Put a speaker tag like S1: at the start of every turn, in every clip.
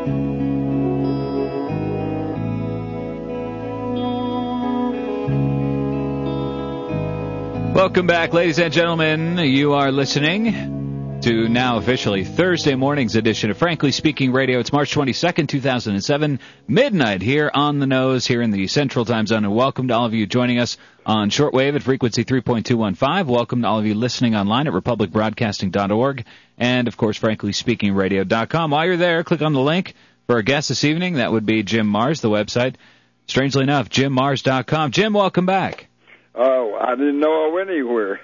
S1: Welcome back, ladies and gentlemen. You are listening to now officially Thursday morning's edition of Frankly Speaking Radio. It's March 22nd, 2007, midnight here on the nose here in the Central Time Zone. And welcome to all of you joining us on shortwave at frequency 3.215. Welcome to all of you listening online at republicbroadcasting.org and, of course, franklyspeakingradio.com. While you're there, click on the link for our guest this evening. That would be Jim Marrs, the website. Strangely enough, JimMarrs.com. Jim, welcome back.
S2: Oh, I didn't know I went anywhere.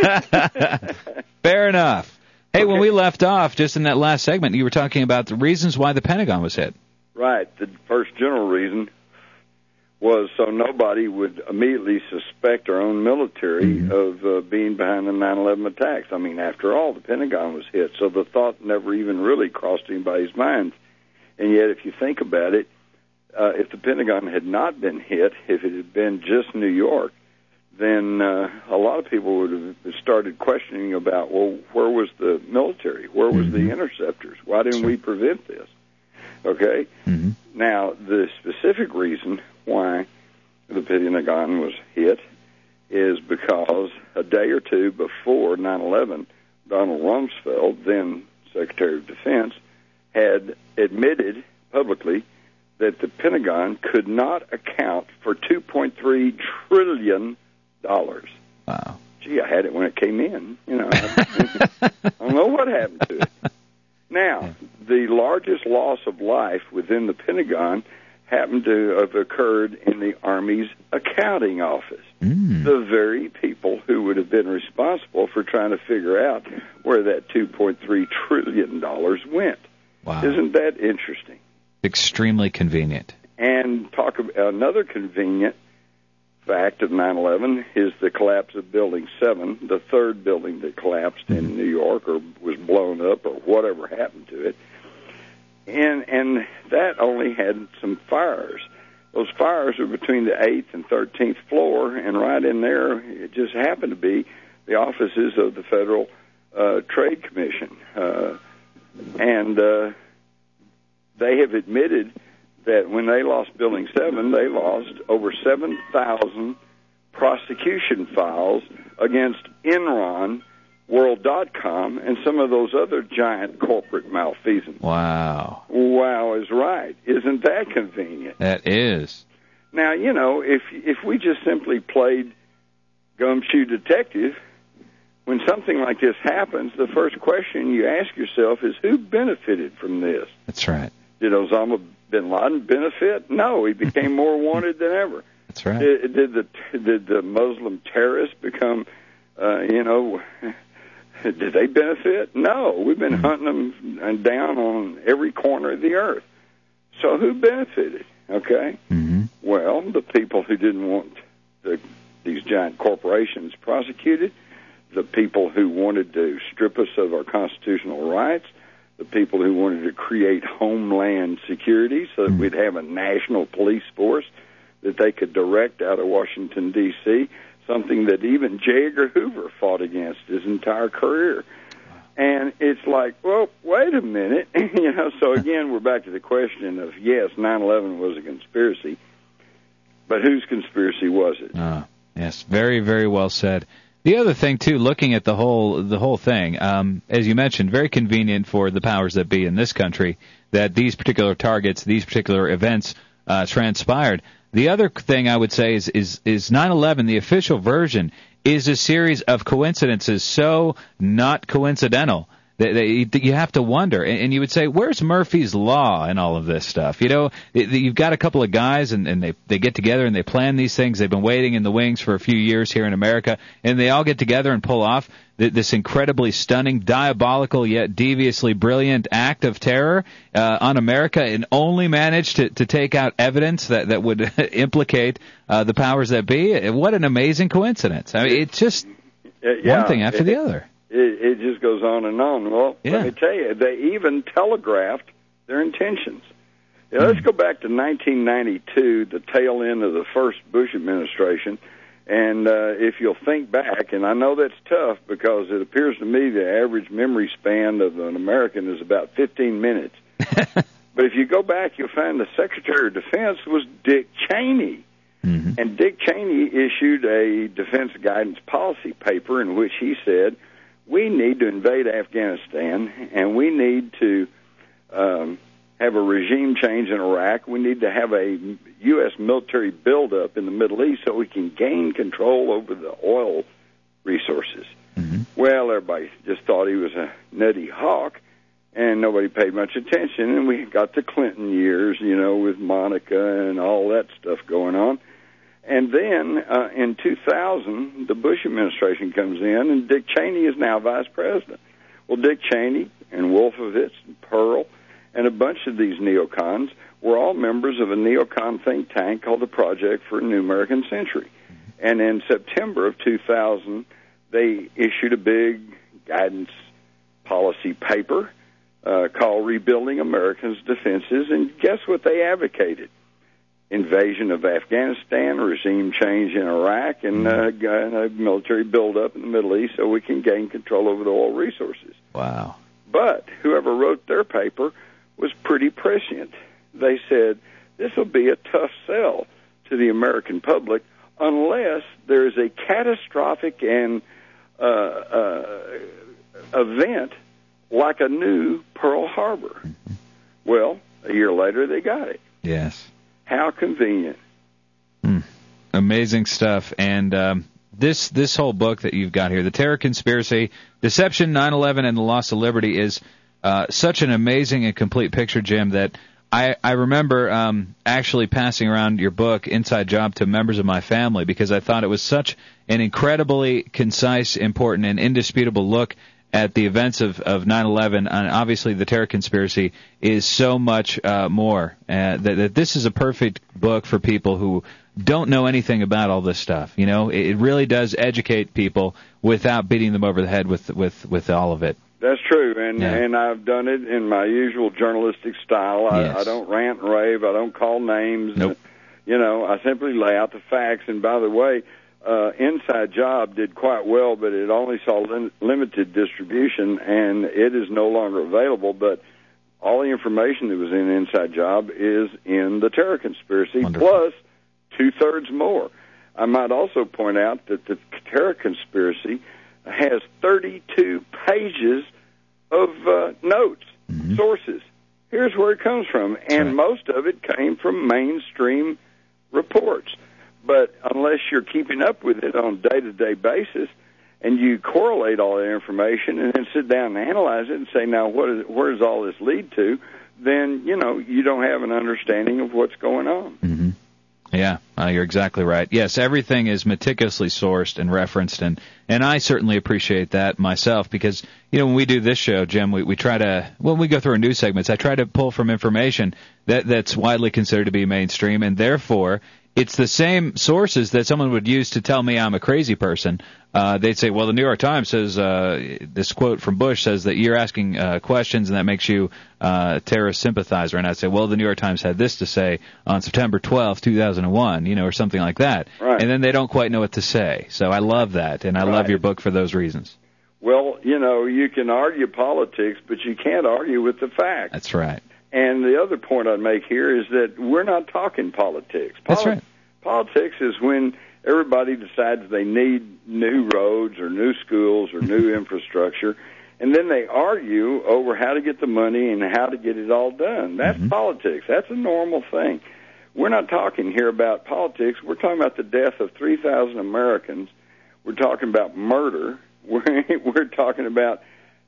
S1: Fair enough. Hey,
S2: Okay.
S1: When we left off, just in that last segment, you were talking about the reasons why the Pentagon was hit.
S2: Right. The first general reason was so nobody would immediately suspect our own military of being behind the 9/11 attacks. I mean, after all, the Pentagon was hit, so the thought never even really crossed anybody's mind. And yet, if you think about it, if the Pentagon had not been hit, if it had been just New York, then a lot of people would have started questioning about, well, where was the military? Where was the interceptors? Why didn't we prevent this? Okay? Now, the specific reason why the Pentagon was hit is because a day or two before 9/11, Donald Rumsfeld, then Secretary of Defense, had admitted publicly that the Pentagon could not account for $2.3 trillion.
S1: Wow.
S2: Gee, I had it when it came in. You know, I don't know what happened to it. Now, the largest loss of life within the Pentagon happened to have occurred in the Army's accounting office. The very people who would have been responsible for trying to figure out where that $2.3 trillion went.
S1: Wow.
S2: Isn't that interesting?
S1: Extremely convenient.
S2: And talk about another convenient fact of 9/11 is the collapse of Building 7, the third building that collapsed in New York or was blown up or whatever happened to it. And that only had some fires. Those fires were between the 8th and 13th floor, and right in there it just happened to be the offices of the Federal Trade Commission. And they have admitted that when they lost Building 7, they lost over 7,000 prosecution files against Enron, World.com, and some of those other giant corporate malfeasance.
S1: Wow.
S2: Wow is right. Isn't that convenient?
S1: That is.
S2: Now, you know, if we just simply played gumshoe detective, when something like this happens, the first question you ask yourself is, who benefited from this?
S1: That's right.
S2: Did Osama bin Laden benefit? No, he became more wanted than ever.
S1: That's right.
S2: Did the Muslim terrorists become, did they benefit? No, we've been hunting them down on every corner of the earth. So who benefited? Okay. Well, the people who didn't want these giant corporations prosecuted, the people who wanted to strip us of our constitutional rights, the people who wanted to create homeland security so that we'd have a national police force that they could direct out of Washington, D.C., something that even J. Edgar Hoover fought against his entire career. And it's like, well, wait a minute. So again, we're back to the question of, yes, 9/11 was a conspiracy, but whose conspiracy was it?
S1: Yes, very, very well said. The other thing, too, looking at the whole thing, as you mentioned, very convenient for the powers that be in this country that these particular targets, these particular events transpired. The other thing I would say is 9/11, the official version, is a series of coincidences so not coincidental that you have to wonder. And you would say, where's Murphy's Law in all of this stuff? You know, you've got a couple of guys, and they get together and they plan these things. They've been waiting in the wings for a few years here in America, and they all get together and pull off this incredibly stunning, diabolical, yet deviously brilliant act of terror on America, and only manage to take out evidence that would implicate the powers that be. What an amazing coincidence. I mean, it's just one thing after the other.
S2: It just goes on and on. Well, let me tell you, they even telegraphed their intentions. Now, let's go back to 1992, the tail end of the first Bush administration, and if you'll think back, and I know that's tough because it appears to me the average memory span of an American is about 15 minutes. But if you go back, you'll find the Secretary of Defense was Dick Cheney.
S1: Mm-hmm.
S2: And Dick Cheney issued a defense guidance policy paper in which he said, we need to invade Afghanistan, and we need to have a regime change in Iraq. We need to have a U.S. military buildup in the Middle East so we can gain control over the oil resources.
S1: Mm-hmm.
S2: Well, everybody just thought he was a nutty hawk, and nobody paid much attention. And we got the Clinton years, with Monica and all that stuff going on. And then in 2000, the Bush administration comes in, and Dick Cheney is now vice president. Well, Dick Cheney and Wolfowitz and Pearl and a bunch of these neocons were all members of a neocon think tank called the Project for a New American Century. And in September of 2000, they issued a big guidance policy paper called Rebuilding America's Defenses, and guess what they advocated? Invasion of Afghanistan, regime change in Iraq, and a military buildup in the Middle East so we can gain control over the oil resources.
S1: Wow.
S2: But whoever wrote their paper was pretty prescient. They said, this will be a tough sell to the American public unless there is a catastrophic and event like a new Pearl Harbor.
S1: Mm-hmm.
S2: Well, a year later they got it.
S1: Yes.
S2: How convenient.
S1: Amazing stuff. And this whole book that you've got here, The Terror Conspiracy, Deception, 9/11, and the Loss of Liberty, is such an amazing and complete picture, Jim, that I remember actually passing around your book, Inside Job, to members of my family because I thought it was such an incredibly concise, important, and indisputable look at the events of 9/11, and obviously the Terror Conspiracy is so much more. That this is a perfect book for people who don't know anything about all this stuff. It really does educate people without beating them over the head with all of it.
S2: That's true, and I've done it in my usual journalistic style. I don't rant and rave. I don't call names.
S1: Nope.
S2: I simply lay out the facts. And by the way, Inside Job did quite well, but it only saw limited distribution, and it is no longer available. But all the information that was in Inside Job is in the Terror Conspiracy,
S1: Wonderful.
S2: plus 2/3 more. I might also point out that the Terror Conspiracy has 32 pages of notes, sources. Here's where it comes from, and most of it came from mainstream reports. But unless you're keeping up with it on a day-to-day basis, and you correlate all that information and then sit down and analyze it and say, now, where does all this lead to, then, you don't have an understanding of what's going on.
S1: Mm-hmm. Yeah, you're exactly right. Yes, everything is meticulously sourced and referenced, and I certainly appreciate that myself because, when we do this show, Jim, we try to, when we go through our news segments, I try to pull from information that's widely considered to be mainstream, and therefore it's the same sources that someone would use to tell me I'm a crazy person. They'd say, well, the New York Times says, this quote from Bush says that you're asking questions and that makes you a terrorist sympathizer. And I'd say, well, the New York Times had this to say on September 12th, 2001, or something like that.
S2: Right.
S1: And then they don't quite know what to say. So I love that, and I love your book for those reasons.
S2: Well, you can argue politics, but you can't argue with the facts.
S1: That's right.
S2: And the other point I'd make here is that we're not talking politics.
S1: That's right.
S2: Politics is when everybody decides they need new roads or new schools or new infrastructure, and then they argue over how to get the money and how to get it all done. That's politics. That's a normal thing. We're not talking here about politics. We're talking about the death of 3,000 Americans. We're talking about murder. We're talking about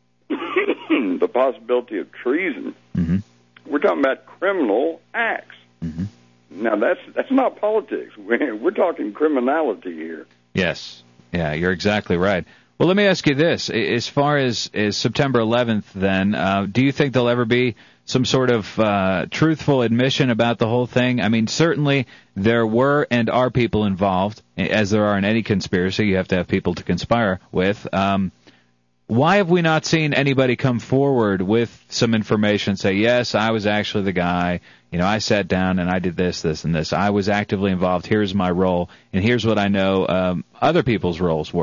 S2: the possibility of treason.
S1: Mm-hmm.
S2: We're talking about criminal acts.
S1: Mm-hmm.
S2: Now, that's not politics. We're talking criminality here.
S1: Yes. Yeah, you're exactly right. Well, let me ask you this. As far as September 11th, then, do you think there'll ever be some sort of truthful admission about the whole thing? I mean, certainly there were and are people involved, as there are in any conspiracy. You have to have people to conspire with. Why have we not seen anybody come forward with some information, say, yes, I was actually the guy, I sat down and I did this, this, and this. I was actively involved. Here's my role, and here's what I know other people's roles were.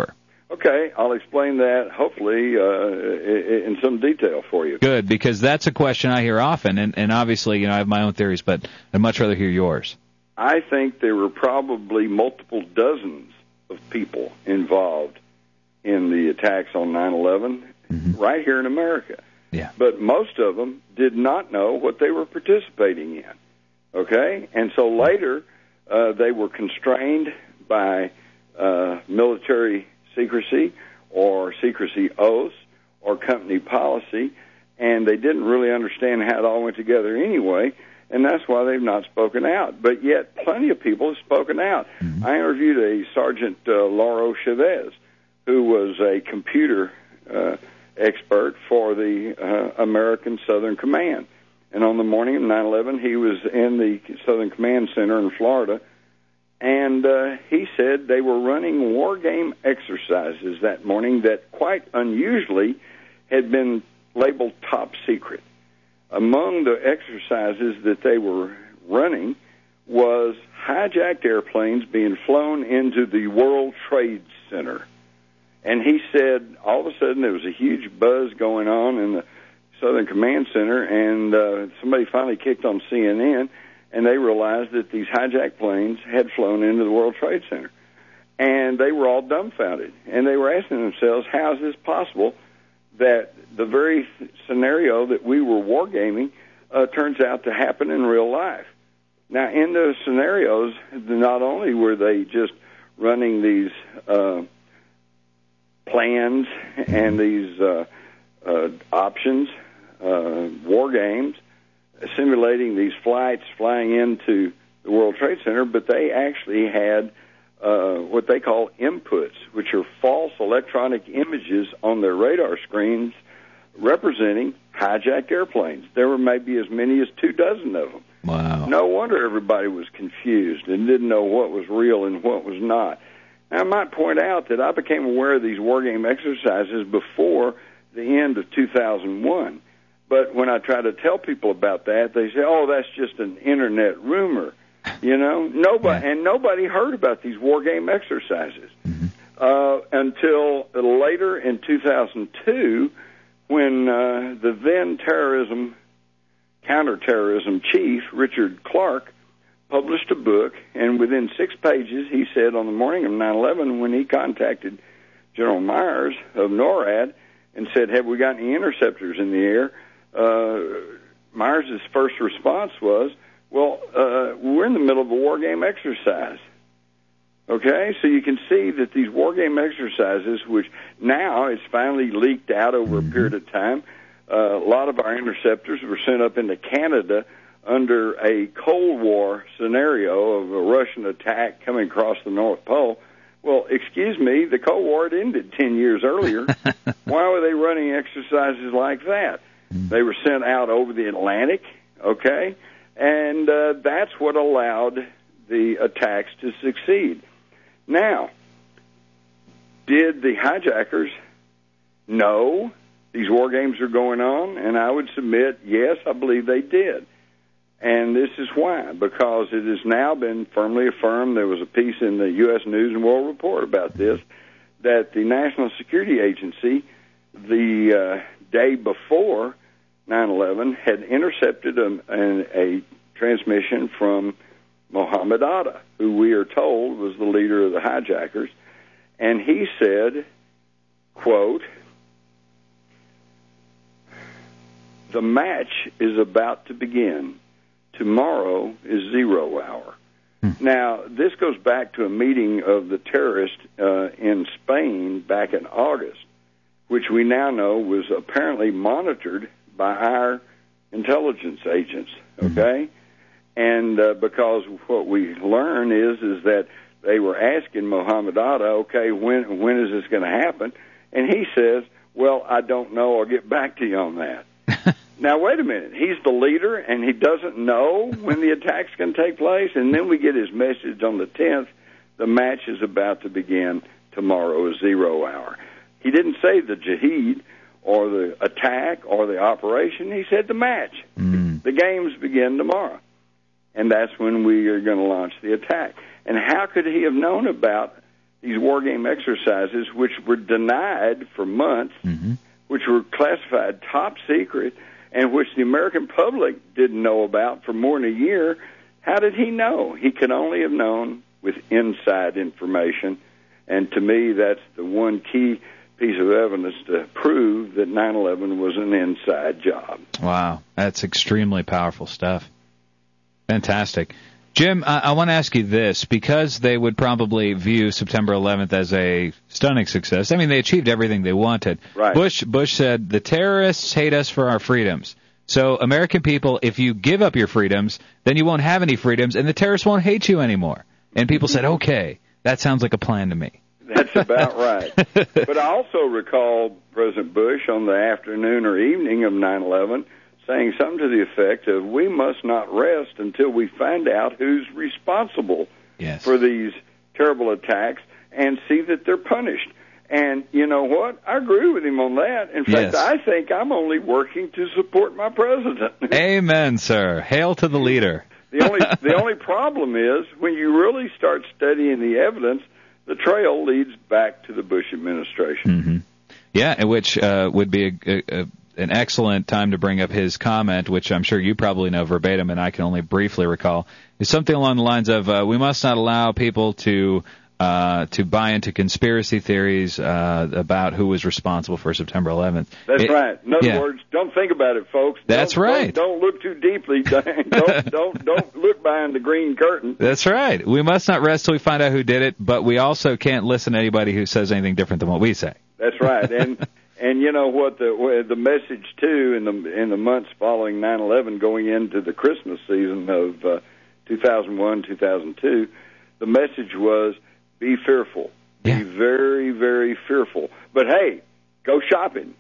S2: Okay, I'll explain that, hopefully, in some detail for you.
S1: Good, because that's a question I hear often, and obviously, I have my own theories, but I'd much rather hear yours.
S2: I think there were probably multiple dozens of people involved in the attacks on 9/11 right here in America.
S1: Yeah.
S2: But most of them did not know what they were participating in, okay? And so later, they were constrained by military secrecy or secrecy oaths or company policy, and they didn't really understand how it all went together anyway, and that's why they've not spoken out. But yet plenty of people have spoken out. I interviewed a Sergeant Lauro Chavez, who was a computer expert for the American Southern Command. And on the morning of 9/11, he was in the Southern Command Center in Florida, and he said they were running war game exercises that morning that quite unusually had been labeled top secret. Among the exercises that they were running was hijacked airplanes being flown into the World Trade Center. And he said all of a sudden there was a huge buzz going on in the Southern Command Center, and somebody finally kicked on CNN, and they realized that these hijacked planes had flown into the World Trade Center. And they were all dumbfounded. And they were asking themselves, how is this possible that the very scenario that we were wargaming turns out to happen in real life? Now, in those scenarios, not only were they just running these plans and these options, war games, simulating these flights flying into the World Trade Center, but they actually had what they call inputs, which are false electronic images on their radar screens representing hijacked airplanes. There were maybe as many as 24 of them.
S1: Wow.
S2: No wonder everybody was confused and didn't know what was real and what was not. Now, I might point out that I became aware of these war game exercises before the end of 2001. But when I try to tell people about that, they say, oh, that's just an internet rumor. Nobody heard about these war game exercises until later in 2002 when the then counterterrorism chief, Richard Clark, published a book, and within 6 pages, he said on the morning of 9/11 when he contacted General Myers of NORAD and said, have we got any interceptors in the air? Myers' first response was, well, we're in the middle of a war game exercise. Okay, so you can see that these war game exercises, which now it's finally leaked out over a period of time, a lot of our interceptors were sent up into Canada under a Cold War scenario of a Russian attack coming across the North Pole. Well, excuse me, the Cold War had ended 10 years earlier. Why were they running exercises like that? They were sent out over the Atlantic, okay, and that's what allowed the attacks to succeed. Now, did the hijackers know these war games are going on? And I would submit, yes, I believe they did. And this is why, because it has now been firmly affirmed, there was a piece in the U.S. News and World Report about this, that the National Security Agency, the day before 9/11, had intercepted a transmission from Mohammed Atta, who we are told was the leader of the hijackers, and he said, quote, the match is about to begin. Tomorrow is 0 hour. Now, this goes back to a meeting of the terrorists in Spain back in August, which we now know was apparently monitored by our intelligence agents, okay? And because what we learn is that they were asking Mohammed Atta, okay, when is this going to happen? And he says, well, I don't know. I'll get back to you on that. Now, wait a minute. He's the leader, and he doesn't know when the attack's going to take place? And then we get his message on the 10th, the match is about to begin. Tomorrow is 0 hour. He didn't say the jihad or the attack or the operation. He said the match. The games begin tomorrow. And that's when we are going to launch the attack. And how could he have known about these war game exercises, which were denied for months, which were classified top secret, and which the American public didn't know about for more than a year. How did he know? He could only have known with inside information, and to me, that's the one key piece of evidence to prove that 9/11 was an inside job.
S1: Wow, that's extremely powerful stuff. Fantastic. Jim, I want to ask you this, because they would probably view September 11th as a stunning success. I mean, they achieved everything they wanted.
S2: Right.
S1: Bush said, the terrorists hate us for our freedoms. So, American people, if you give up your freedoms, then you won't have any freedoms, and the terrorists won't hate you anymore. And people said, okay, that sounds like a plan to me.
S2: That's about right. But I also recall President Bush on the afternoon or evening of 9/11 saying something to the effect of, we must not rest until we find out who's responsible for these terrible attacks and see that they're punished. And you know what? I agree with him on that. In fact, I think I'm only working to support my president.
S1: Amen, sir. Hail to the leader.
S2: The only problem is, when you really start studying the evidence, the trail leads back to the Bush administration.
S1: Yeah, which would be an excellent time to bring up his comment, which I'm sure you probably know verbatim, and I can only briefly recall, is something along the lines of, we must not allow people to buy into conspiracy theories about who was responsible for September 11th.
S2: That's right. In other words, don't think about it, folks.
S1: That's right.
S2: Don't look too deeply. Don't look behind the green curtain.
S1: That's right. We must not rest till we find out who did it, but we also can't listen to anybody who says anything different than what we say.
S2: That's right. And you know what, the message too in the months following 9/11, going into the Christmas season of 2001, 2002, the message was, be fearful. Be very, very fearful. But hey, go shopping.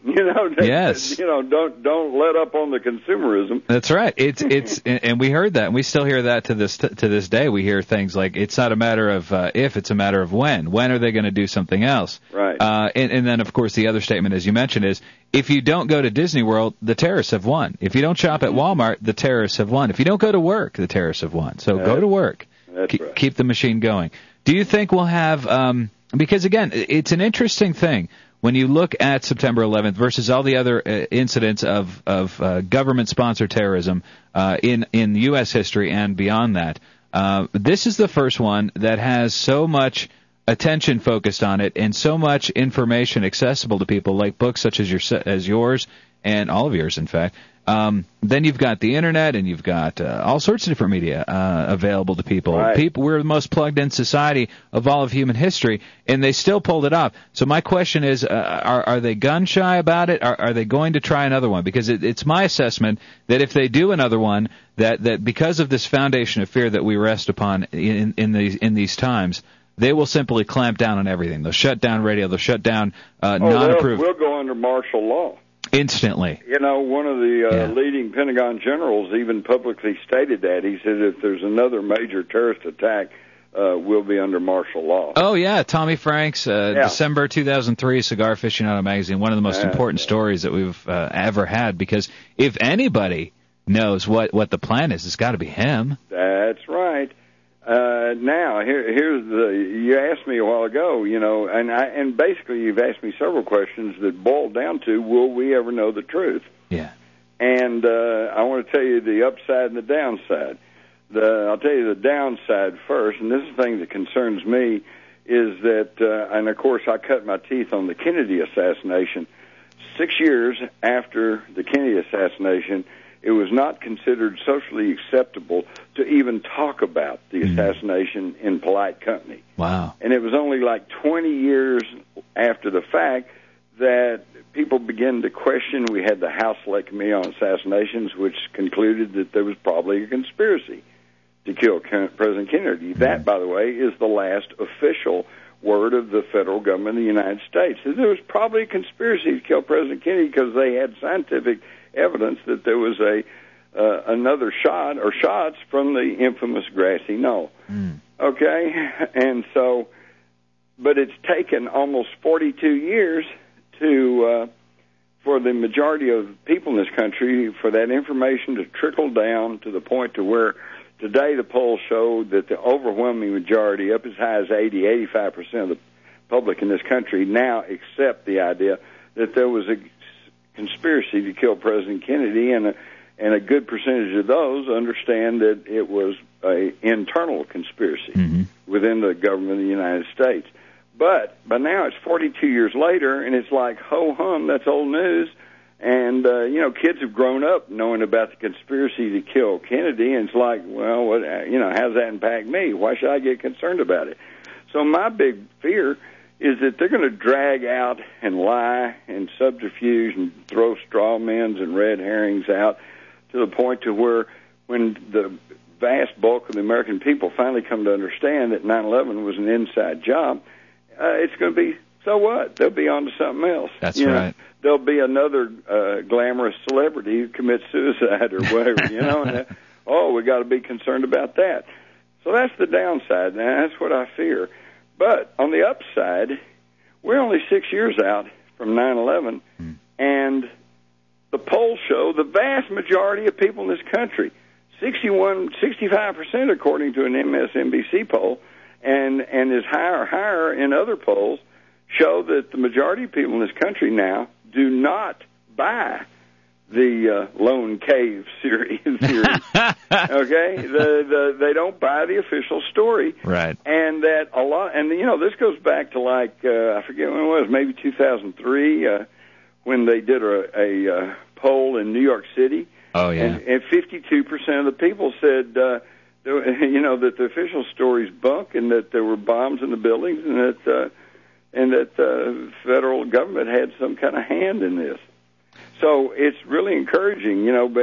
S1: Yes.
S2: Don't let up on the consumerism.
S1: That's right. It's and we heard that, and we still hear that to this day. We hear things like, it's not a matter of if, it's a matter of when. When are they going to do something else?
S2: Right.
S1: And then of course the other statement, as you mentioned, is, if you don't go to Disney World, the terrorists have won. If you don't shop at Walmart, the terrorists have won. If you don't go to work, the terrorists have won. So go to work.
S2: That's right.
S1: Keep the machine going. Do you think we'll have, because again, it's an interesting thing when you look at September 11th versus all the other incidents of government-sponsored terrorism in U.S. history and beyond that. This is the first one that has so much attention focused on it and so much information accessible to people, like books such as yours and all of yours, in fact. Then you've got the internet, and you've got all sorts of different media available to people.
S2: Right.
S1: We're the most plugged-in society of all of human history, and they still pulled it off. So my question is, are they gun-shy about it? Are they going to try another one? Because it's my assessment that if they do another one, that because of this foundation of fear that we rest upon in these times, they will simply clamp down on everything. They'll shut down radio. They'll shut down non-approved.
S2: We'll go under martial law.
S1: Instantly.
S2: One of the leading Pentagon generals even publicly stated that. He said, if there's another major terrorist attack, we'll be under martial law.
S1: Oh, yeah. Tommy Franks, December 2003, Cigar Aficionado magazine, one of the most important stories that we've ever had, because if anybody knows what the plan is, it's got to be him.
S2: That's right. Now, you asked me a while ago, and basically you've asked me several questions that boil down to, will we ever know the truth?
S1: Yeah.
S2: And I want to tell you the upside and the downside. I'll tell you the downside first, and this is the thing that concerns me, is that, and of course I cut my teeth on the Kennedy assassination. 6 years after the Kennedy assassination, it was not considered socially acceptable to even talk about the assassination in polite company.
S1: Wow.
S2: And it was only like 20 years after the fact that people began to question. We had the House Select Committee on Assassinations, which concluded that there was probably a conspiracy to kill President Kennedy. That, by the way, is the last official word of the federal government of the United States. There was probably a conspiracy to kill President Kennedy because they had scientific evidence that there was another shot or shots from the infamous grassy knoll. Okay, and so, but it's taken almost 42 years for the majority of people in this country for that information to trickle down to the point to where today the polls show that the overwhelming majority, up as high as 80, 85% of the public in this country now accept the idea that there was a conspiracy to kill President Kennedy, and a good percentage of those understand that it was an internal conspiracy within the government of the United States. But by now it's 42 years later, and it's like, ho-hum, that's old news. And, kids have grown up knowing about the conspiracy to kill Kennedy, and it's like, well, what, how does that impact me? Why should I get concerned about it? So my big fear is that they're going to drag out and lie and subterfuge and throw straw men and red herrings out to the point to where when the vast bulk of the American people finally come to understand that 9/11 was an inside job, it's going to be, so what? They'll be on to something else.
S1: That's right.
S2: There'll be another glamorous celebrity who commits suicide or whatever, and we got to be concerned about that. So that's the downside, and that's what I fear. But on the upside, we're only 6 years out from 9/11, and the polls show the vast majority of people in this country, 65% according to an MSNBC poll, and is higher in other polls, show that the majority of people in this country now do not buy the Lone Cave theory. Okay, they don't buy the official story,
S1: right?
S2: And that a lot, and this goes back to I forget when it was, maybe 2003, when they did a poll in New York City.
S1: Oh yeah,
S2: and 52% of the people said that the official story's bunk, and that there were bombs in the buildings, and that the federal government had some kind of hand in this. So it's really encouraging,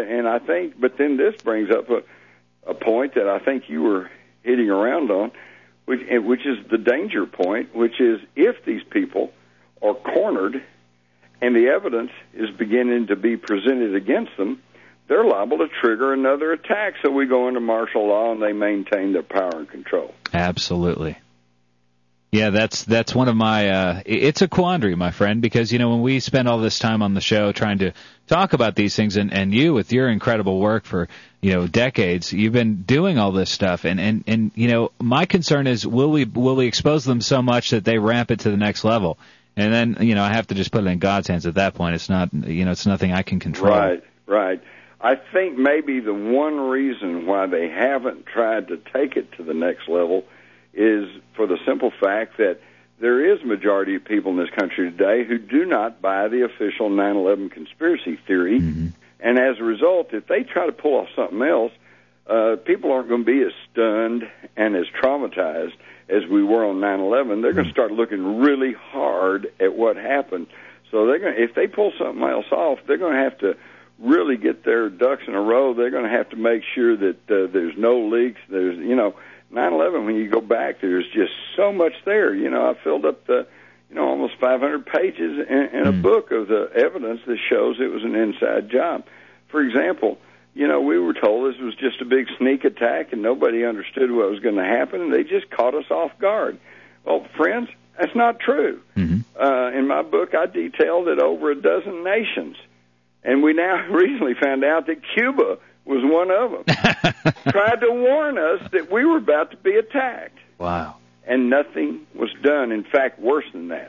S2: but then this brings up a point that I think you were hitting around on, which is the danger point, which is if these people are cornered and the evidence is beginning to be presented against them, they're liable to trigger another attack. So we go into martial law and they maintain their power and control.
S1: Absolutely. Yeah, that's one of my, it's a quandary, my friend, because, when we spend all this time on the show trying to talk about these things, and you, with your incredible work for, decades, you've been doing all this stuff, and my concern is, will we expose them so much that they ramp it to the next level? And then, I have to just put it in God's hands at that point. It's not, it's nothing I can control.
S2: Right. I think maybe the one reason why they haven't tried to take it to the next level is for the simple fact that there is a majority of people in this country today who do not buy the official 9/11 conspiracy theory. And as a result, if they try to pull off something else, people aren't going to be as stunned and as traumatized as we were on 9/11. They're going to start looking really hard at what happened. So if they pull something else off, they're going to have to really get their ducks in a row. They're going to have to make sure that there's no leaks. There's 9/11, when you go back, there's just so much there. I filled up the, almost 500 pages in a book of the evidence that shows it was an inside job. For example, we were told this was just a big sneak attack and nobody understood what was going to happen, and they just caught us off guard. Well, friends, that's not true. In my book, I detail that over a dozen nations, and we now recently found out that Cuba was one of them, tried to warn us that we were about to be attacked.
S1: Wow.
S2: And nothing was done. In fact, worse than that.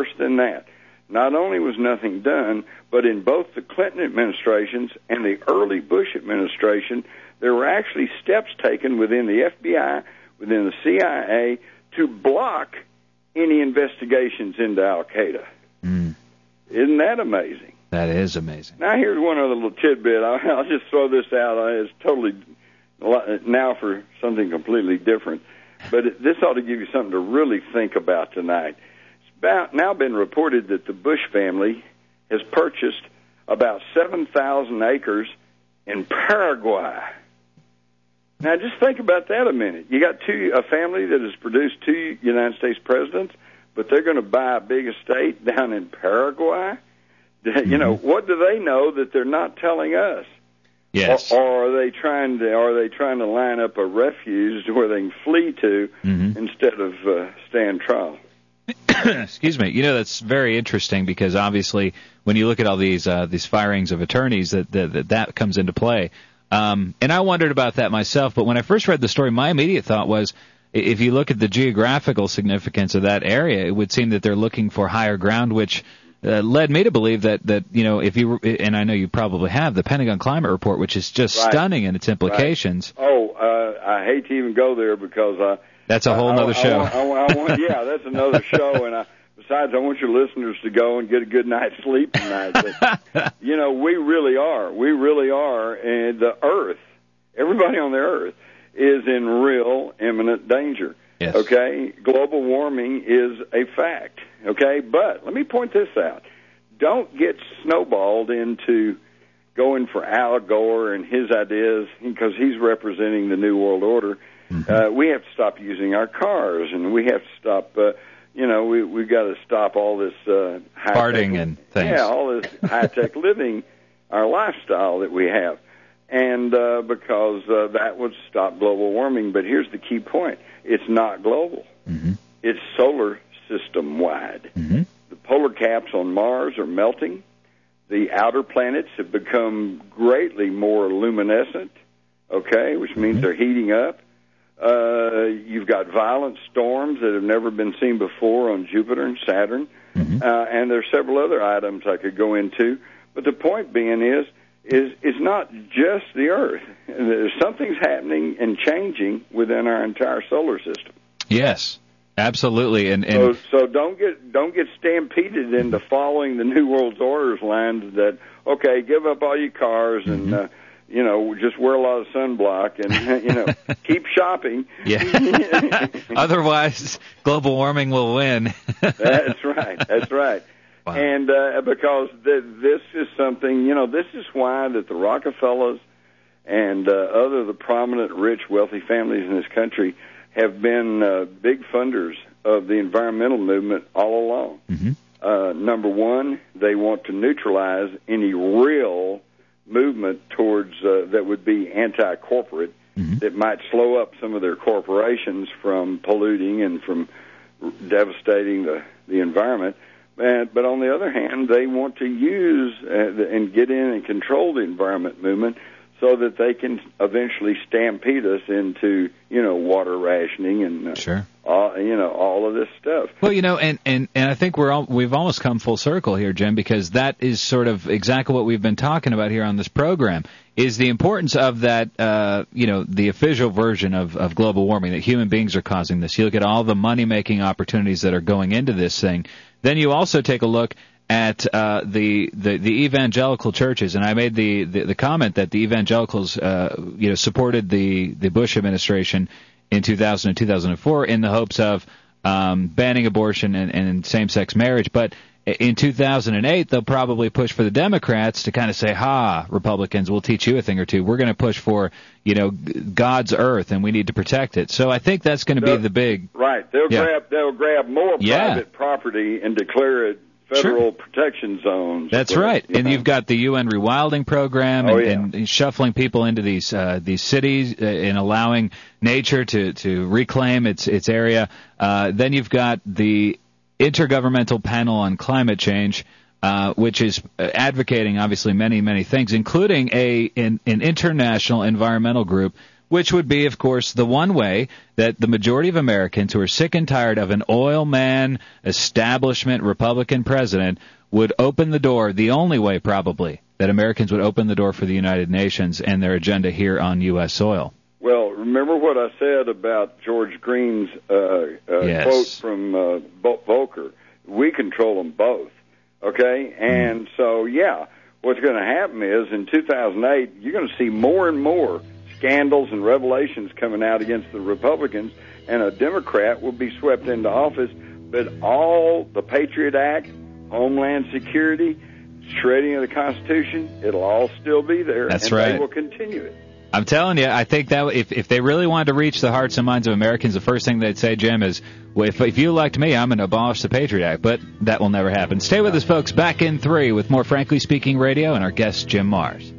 S2: Not only was nothing done, but in both the Clinton administrations and the early Bush administration, there were actually steps taken within the FBI, within the CIA, to block any investigations into Al-Qaeda. Isn't that amazing?
S1: That is amazing.
S2: Now, here's one other little tidbit. I'll just throw this out. It's totally now for something completely different. But this ought to give you something to really think about tonight. It's now been reported that the Bush family has purchased about 7,000 acres in Paraguay. Now, just think about that a minute. You got a family that has produced 2 United States presidents, but they're going to buy a big estate down in Paraguay. What do they know that they're not telling us?
S1: Yes.
S2: Or are they trying to line up a refuge where they can flee to instead of stand trial?
S1: Excuse me. That's very interesting because obviously when you look at all these firings of attorneys, that comes into play. And I wondered about that myself. But when I first read the story, my immediate thought was, if you look at the geographical significance of that area, it would seem that they're looking for higher ground, which led me to believe that if you, and I know you probably have, the Pentagon Climate Report, which is just stunning in its implications.
S2: Right. Oh, I hate to even go there because
S1: that's a whole other show.
S2: Yeah, that's another show, and besides, I want your listeners to go and get a good night's sleep tonight. But, we really are, and the Earth, everybody on the Earth, is in real imminent danger.
S1: Yes.
S2: Okay? Global warming is a fact. Okay? But let me point this out. Don't get snowballed into going for Al Gore and his ideas because he's representing the New World Order. Mm-hmm. We have to stop using our cars, and we have to stop, we've got to stop all this high-tech,
S1: farting and things.
S2: Yeah, all this high-tech living, our lifestyle that we have. And because that would stop global warming. But here's the key point. It's not global.
S1: Mm-hmm.
S2: It's solar system-wide.
S1: Mm-hmm.
S2: The polar caps on Mars are melting. The outer planets have become greatly more luminescent, okay, which means they're heating up. You've got violent storms that have never been seen before on Jupiter and Saturn.
S1: Mm-hmm.
S2: And there's several other items I could go into. But the point being is it's not just the Earth. There's something's happening and changing within our entire solar system.
S1: Yes, absolutely. And
S2: so don't get stampeded into following the New World Order's lines that, okay, give up all your cars and just wear a lot of sunblock and keep shopping.
S1: Yeah. Otherwise, global warming will win.
S2: That's right. Wow. And because this is something, this is why that the Rockefellers and the prominent, rich, wealthy families in this country have been big funders of the environmental movement all along.
S1: Mm-hmm.
S2: Number one, they want to neutralize any real movement towards that would be anti-corporate,
S1: mm-hmm.
S2: that might slow up some of their corporations from polluting and from devastating the environment. But on the other hand, they want to use and get in and control the environment movement so that they can eventually stampede us into, water rationing and
S1: sure.
S2: all of this stuff.
S1: Well, and I think we've almost come full circle here, Jim, because that is sort of exactly what we've been talking about here on this program, is the importance of that, the official version of global warming, that human beings are causing this. You look at all the money-making opportunities that are going into this thing. Then you also take a look at the evangelical churches, and I made the comment that the evangelicals supported the Bush administration in 2000 and 2004 in the hopes of banning abortion and same-sex marriage, but in 2008 they'll probably push for the Democrats to kind of say, Republicans, we'll teach you a thing or two. We're going to push for God's earth, and we need to protect it. So I think that's going to be the big
S2: right. They'll grab more private property and declare it federal protection zones.
S1: That's right. And you've got the UN rewilding program and shuffling people into these cities and allowing nature to reclaim its area. Then you've got the Intergovernmental Panel on Climate Change, which is advocating obviously many things, including an international environmental group, which would be, of course, the one way that the majority of Americans who are sick and tired of an oil man, establishment, Republican president would open the door, the only way probably that Americans would open the door for the United Nations and their agenda here on U.S. soil.
S2: Well, remember what I said about George Green's quote from Volcker. We control them both, okay? And so, what's going to happen is in 2008, you're going to see more and more scandals and revelations coming out against the Republicans, and a Democrat will be swept into office. But all the Patriot Act, Homeland Security, shredding of the Constitution, it'll all still be there.
S1: That's
S2: right. They will continue it.
S1: I'm telling you, I think that if they really wanted to reach the hearts and minds of Americans, the first thing they'd say, Jim, is, well, if you elect me, I'm going to abolish the Patriot Act. But that will never happen. Stay with us, folks. Back in 3 with more Frankly Speaking Radio and our guest, Jim Marrs.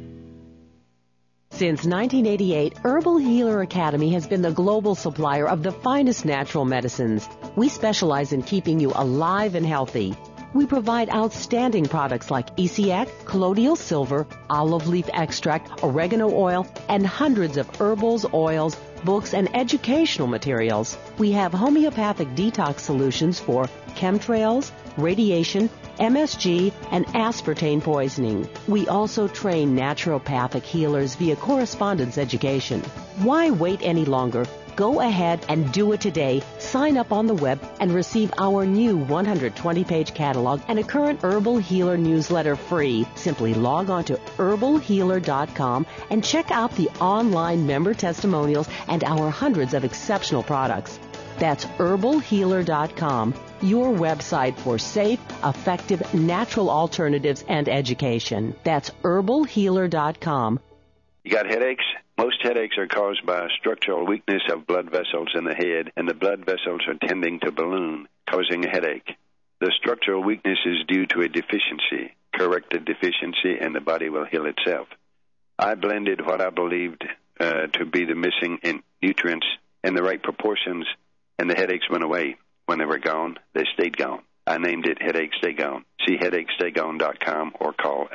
S3: Since 1988, Herbal Healer Academy has been the global supplier of the finest natural medicines. We specialize in keeping you alive and healthy. We provide outstanding products like ECX, colloidal silver, olive leaf extract, oregano oil, and hundreds of herbals, oils, books, and educational materials. We have homeopathic detox solutions for chemtrails, radiation, MSG, and aspartame poisoning. We also train naturopathic healers via correspondence education. Why wait any longer? Go ahead and do it today. Sign up on the web and receive our new 120-page catalog and a current Herbal Healer newsletter free. Simply log on to herbalhealer.com and check out the online member testimonials and our hundreds of exceptional products. That's herbalhealer.com, your website for safe, effective, natural alternatives and education. That's herbalhealer.com.
S4: You got headaches? Most headaches are caused by a structural weakness of blood vessels in the head, and the blood vessels are tending to balloon, causing a headache. The structural weakness is due to a deficiency. Correct the deficiency, and the body will heal itself. I blended what I believed to be the missing nutrients in the right proportions, and the headaches went away. When they were gone, they stayed gone. I named it Headache Stay Gone. See headachestaygone.com or call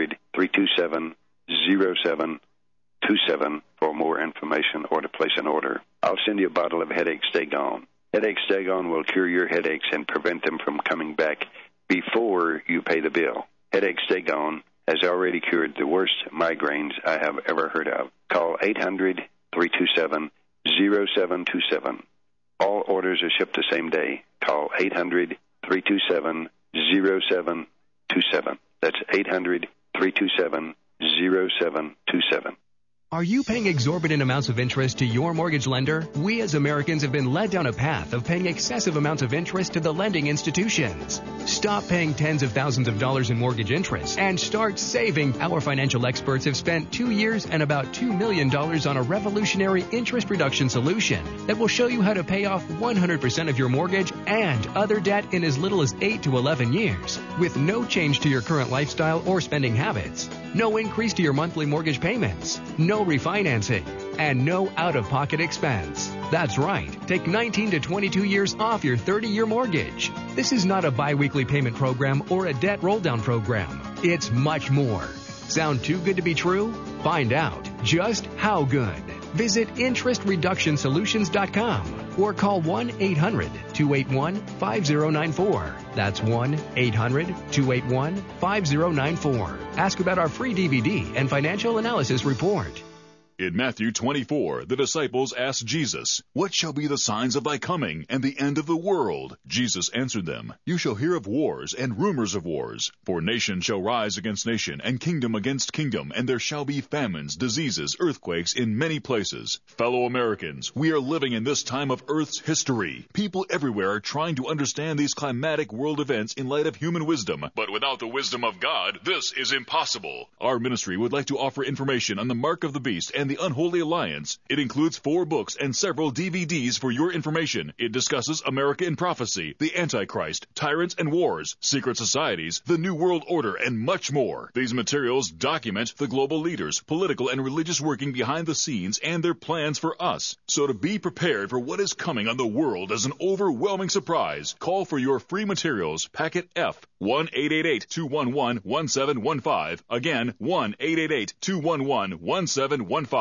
S4: 800-327-0727 for more information or to place an order. I'll send you a bottle of Headache Stay Gone. Headache Stay Gone will cure your headaches and prevent them from coming back before you pay the bill. Headache Stay Gone has already cured the worst migraines I have ever heard of. Call 800-327-0727. All orders are shipped the same day. Call 800-327-0727. That's 800-327-0727.
S5: Are you paying exorbitant amounts of interest to your mortgage lender? We as Americans have been led down a path of paying excessive amounts of interest to the lending institutions. Stop paying tens of thousands of dollars in mortgage interest and start saving. Our financial experts have spent 2 years and about $2 million on a revolutionary interest reduction solution that will show you how to pay off 100% of your mortgage and other debt in as little as 8 to 11 years with no change to your current lifestyle or spending habits. No increase to your monthly mortgage payments. No refinancing, and no out-of-pocket expense. That's right. Take 19 to 22 years off your 30-year mortgage. This is not a bi-weekly payment program or a debt roll-down program. It's much more. Sound too good to be true? Find out just how good. Visit interestreductionsolutions.com or call 1-800-281-5094. That's 1-800-281-5094. Ask about our free DVD and financial analysis report.
S6: In Matthew 24, the disciples asked Jesus, "What shall be the signs of thy coming and the end of the world?" Jesus answered them, "You shall hear of wars and rumors of wars. For nation shall rise against nation, and kingdom against kingdom, and there shall be famines, diseases, earthquakes in many places." Fellow Americans, we are living in this time of Earth's history. People everywhere are trying to understand these climatic world events in light of human wisdom. But without the wisdom of God, this is impossible. Our ministry would like to offer information on the mark of the beast and the Unholy Alliance. It includes 4 books and several DVDs for your information. It discusses America in prophecy, the Antichrist, tyrants and wars, secret societies, the New World Order, and much more. These materials document the global leaders, political and religious working behind the scenes, and their plans for us. So to be prepared for what is coming on the world as an overwhelming surprise, call for your free materials, Packet F, 1-888-211-1715. Again, 1-888-211-1715.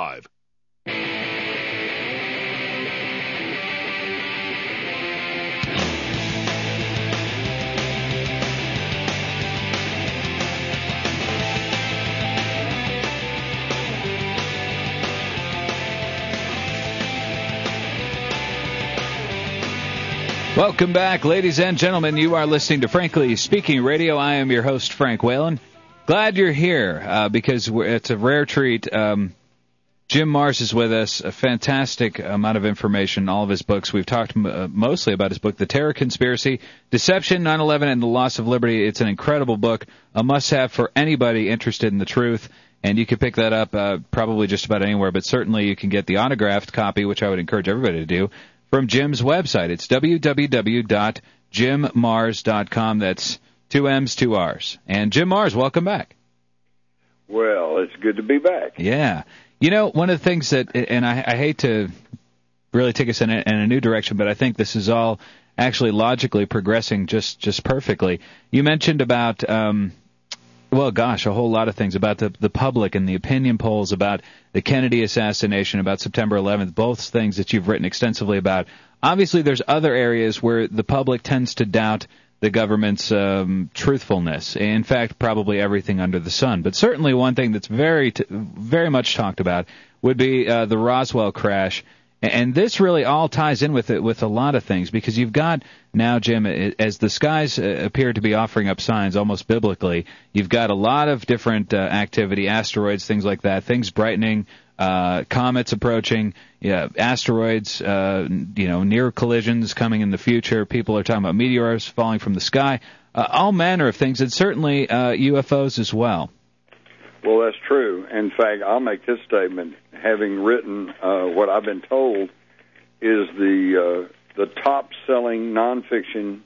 S1: Welcome back, ladies and gentlemen. You are listening to Frankly Speaking Radio. I am your host, Frank Whalen. Glad you're here because it's a rare treat. Jim Marrs is with us, a fantastic amount of information, all of his books. We've talked mostly about his book, The Terror Conspiracy, Deception, 9/11, and the Loss of Liberty. It's an incredible book, a must-have for anybody interested in the truth, and you can pick that up probably just about anywhere, but certainly you can get the autographed copy, which I would encourage everybody to do, from Jim's website. It's www.jimmarrs.com. That's 2 M's, 2 R's. And Jim Marrs, welcome back.
S2: Well, it's good to be back.
S1: Yeah. You know, one of the things that, and I hate to really take us in a new direction, but I think this is all actually logically progressing just perfectly. You mentioned about Well, gosh, a whole lot of things about the public and the opinion polls, about the Kennedy assassination, about September 11th, both things that you've written extensively about. Obviously, there's other areas where the public tends to doubt the government's truthfulness. In fact, probably everything under the sun. But certainly one thing that's very much talked about would be the Roswell crash. And this really all ties in with it, with a lot of things, because you've got now, Jim, as the skies appear to be offering up signs almost biblically, you've got a lot of different activity, asteroids, things like that, things brightening, comets approaching, asteroids, near collisions coming in the future. People are talking about meteors falling from the sky, all manner of things, and certainly UFOs as well.
S2: Well, that's true. In fact, I'll make this statement. Having written what I've been told is the top-selling nonfiction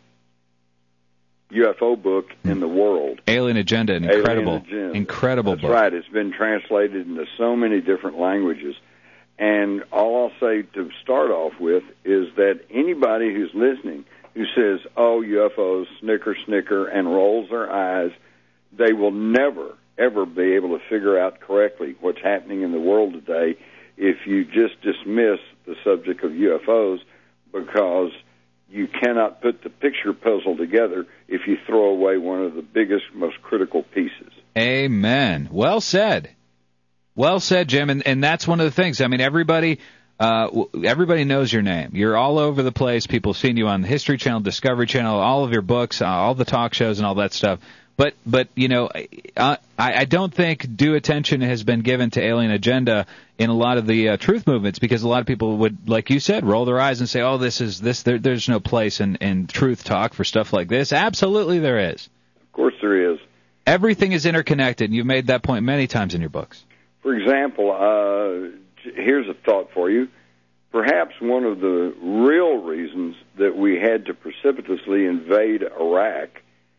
S2: UFO book in the world.
S1: Alien Agenda, incredible book.
S2: That's right. It's been translated into so many different languages. And all I'll say to start off with is that anybody who's listening who says, oh, UFOs, snicker, and rolls their eyes, they will never ever be able to figure out correctly what's happening in the world today if you just dismiss the subject of UFOs, because you cannot put the picture puzzle together if you throw away one of the biggest, most critical pieces.
S1: Amen. Well said. Well said, Jim. And that's one of the things. I mean, everybody knows your name. You're all over the place. People have seen you on the History Channel, Discovery Channel, all of your books, all the talk shows and all that stuff. But I don't think due attention has been given to Alien Agenda in a lot of the truth movements, because a lot of people would, like you said, roll their eyes and say, oh, there's no place in truth talk for stuff like this. Absolutely there is.
S2: Of course there is.
S1: Everything is interconnected, and you've made that point many times in your books.
S2: For example, here's a thought for you. Perhaps one of the real reasons that we had to precipitously invade Iraq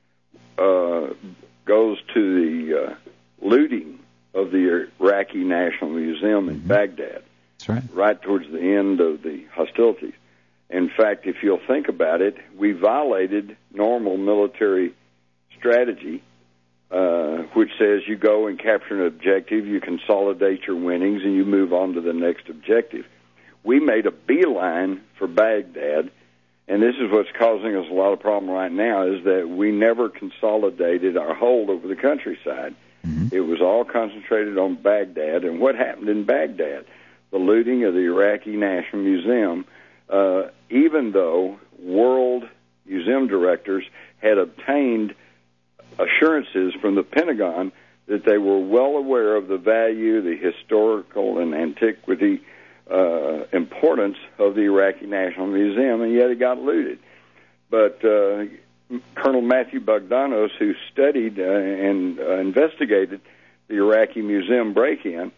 S2: goes to the looting of the Iraqi National Museum in Baghdad.
S1: That's right. Right
S2: towards the end of the hostilities. In fact, if you'll think about it, we violated normal military strategy, which says you go and capture an objective, you consolidate your winnings, and you move on to the next objective. We made a beeline for Baghdad. And this is what's causing us a lot of problem right now, is that we never consolidated our hold over the countryside. Mm-hmm. It was all concentrated on Baghdad. And what happened in Baghdad? The looting of the Iraqi National Museum, even though world museum directors had obtained assurances from the Pentagon that they were well aware of the value, the historical and antiquity importance of the Iraqi National Museum, and yet it got looted. But Colonel Matthew Bogdanos, who studied and investigated the Iraqi Museum break-in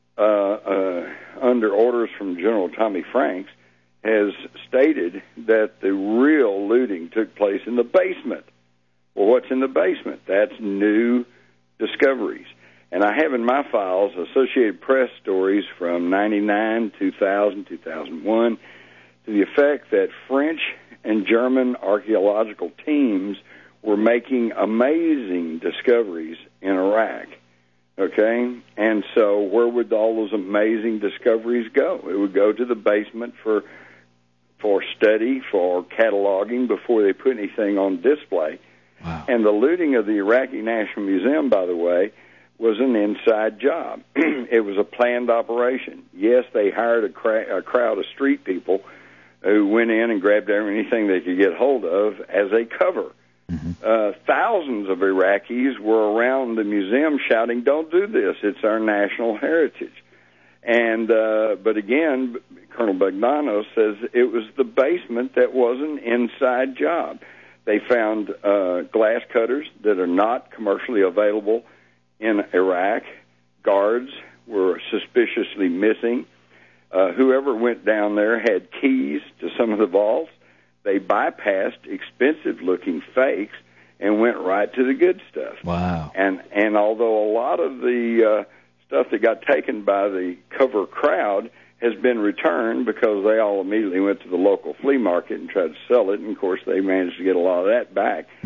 S2: under orders from General Tommy Franks, has stated that the real looting took place in the basement. Well, what's in the basement? That's new discoveries. And I have in my files Associated Press stories from 99, 2000, 2001, to the effect that French and German archaeological teams were making amazing discoveries in Iraq. Okay? And so where would all those amazing discoveries go? It would go to the basement for study, for cataloging, before they put anything on display.
S1: Wow.
S2: And the looting of the Iraqi National Museum, by the way, was an inside job. It was a planned operation. Yes, they hired a crowd of street people who went in and grabbed anything they could get hold of as a cover. Mm-hmm. Thousands of Iraqis were around the museum shouting, "Don't do this, it's our national heritage." And but again, Colonel Bogdanos says it was the basement that was an inside job. They found glass cutters that are not commercially available in Iraq. Guards were suspiciously missing. Whoever went down there had keys to some of the vaults. They bypassed expensive-looking fakes and went right to the good stuff.
S1: Wow.
S2: And although a lot of the stuff that got taken by the cover crowd has been returned because they all immediately went to the local flea market and tried to sell it, and, of course, they managed to get a lot of that back.
S1: Mm-hmm.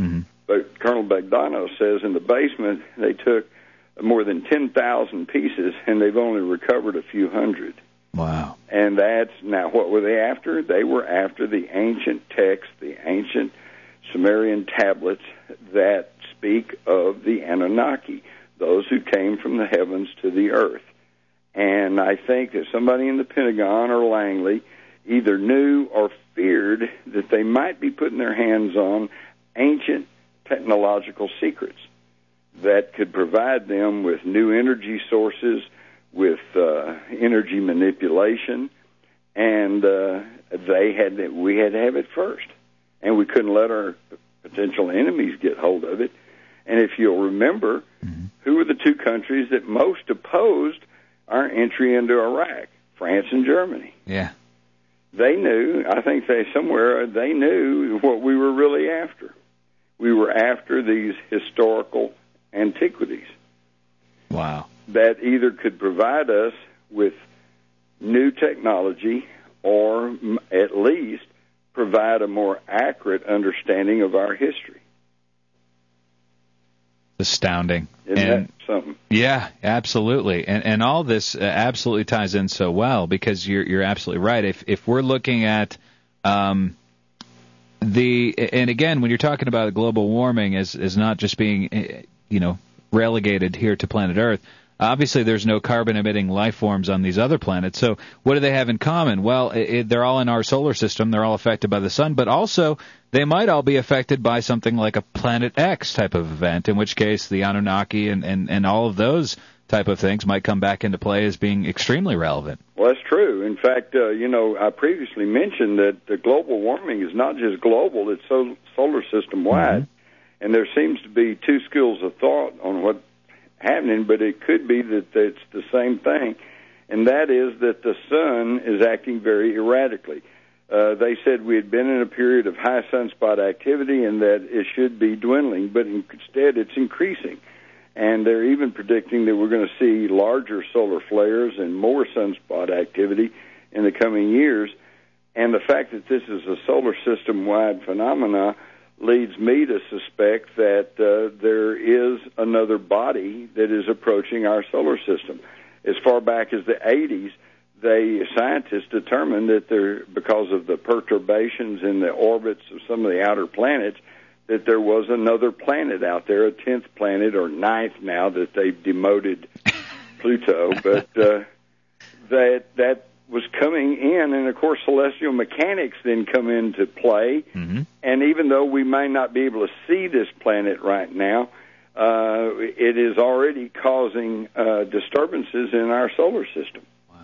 S2: But Colonel Bagdano says in the basement they took more than 10,000 pieces, and they've only recovered a few hundred.
S1: Wow.
S2: And that's, now what were they after? They were after the ancient texts, the ancient Sumerian tablets that speak of the Anunnaki, those who came from the heavens to the earth. And I think that somebody in the Pentagon or Langley either knew or feared that they might be putting their hands on ancient technological secrets that could provide them with new energy sources, with energy manipulation, and we had to have it first. And we couldn't let our potential enemies get hold of it. And if you'll remember, who were the two countries that most opposed our entry into Iraq? France and Germany.
S1: Yeah.
S2: They knew, I think they knew what we were really after. We were after these historical antiquities.
S1: Wow.
S2: That either could provide us with new technology or at least provide a more accurate understanding of our history.
S1: Astounding.
S2: Isn't that something?
S1: Yeah, absolutely. And all this absolutely ties in so well, because you're absolutely right. If we're looking at and again, when you're talking about global warming as not just being, relegated here to planet Earth, obviously there's no carbon-emitting life forms on these other planets. So what do they have in common? Well, they're all in our solar system. They're all affected by the sun, but also they might all be affected by something like a Planet X type of event, in which case the Anunnaki and all of those type of things might come back into play as being extremely relevant.
S2: Well, that's true. In fact, I previously mentioned that the global warming is not just global, it's solar system-wide. Mm-hmm. And there seems to be two schools of thought on what's happening, but it could be that it's the same thing, and that is that the sun is acting very erratically. They said we had been in a period of high sunspot activity and that it should be dwindling, but instead it's increasing. And they're even predicting that we're going to see larger solar flares and more sunspot activity in the coming years. And the fact that this is a solar system-wide phenomena leads me to suspect that there is another body that is approaching our solar system. As far back as the 80s, scientists determined that because of the perturbations in the orbits of some of the outer planets, that there was another planet out there, a 10th planet or 9th now that they've demoted Pluto, but that was coming in, and of course celestial mechanics then come into play. Mm-hmm. And even though we may not be able to see this planet right now, it is already causing disturbances in our solar system.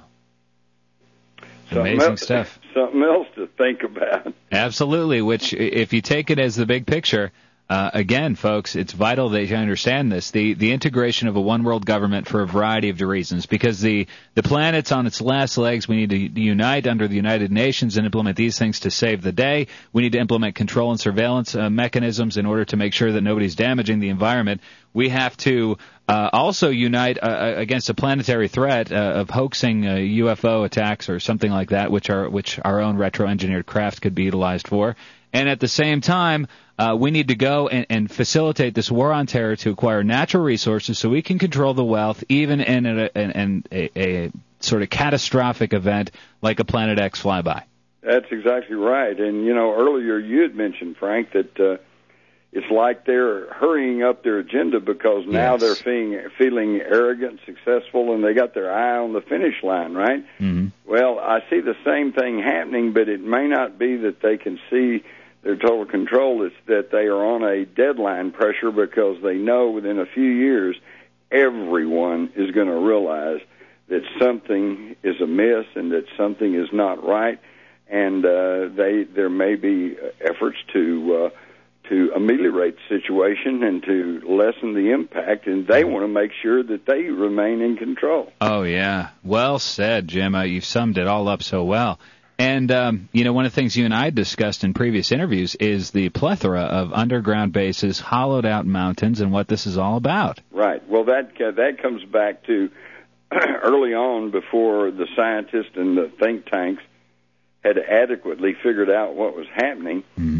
S2: Wow.
S1: Amazing stuff.
S2: Something else to think about.
S1: Absolutely, which if you take it as the big picture, again, folks, it's vital that you understand this. The integration of a one-world government for a variety of reasons, because the planet's on its last legs. We need to unite under the United Nations and implement these things to save the day. We need to implement control and surveillance mechanisms in order to make sure that nobody's damaging the environment. We have to also unite against a planetary threat of hoaxing UFO attacks or something like that, which our own retro-engineered craft could be utilized for. And at the same time, we need to go and facilitate this war on terror to acquire natural resources so we can control the wealth, even in a sort of catastrophic event like a Planet X flyby.
S2: That's exactly right. And, earlier you had mentioned, Frank, that it's like they're hurrying up their agenda because now they're feeling arrogant, successful, and they got their eye on the finish line, right? Mm-hmm. Well, I see the same thing happening, but it may not be that they can see their total control. It's that they are on a deadline pressure because they know within a few years everyone is going to realize that something is amiss and that something is not right, and there may be efforts to ameliorate the situation and to lessen the impact, and they want to make sure that they remain in control.
S1: Oh, yeah. Well said, Jim. You've summed it all up so well. And, one of the things you and I discussed in previous interviews is the plethora of underground bases, hollowed-out mountains, and what this is all about.
S2: Right. Well, that comes back to early on, before the scientists and the think tanks had adequately figured out what was happening. Mm-hmm.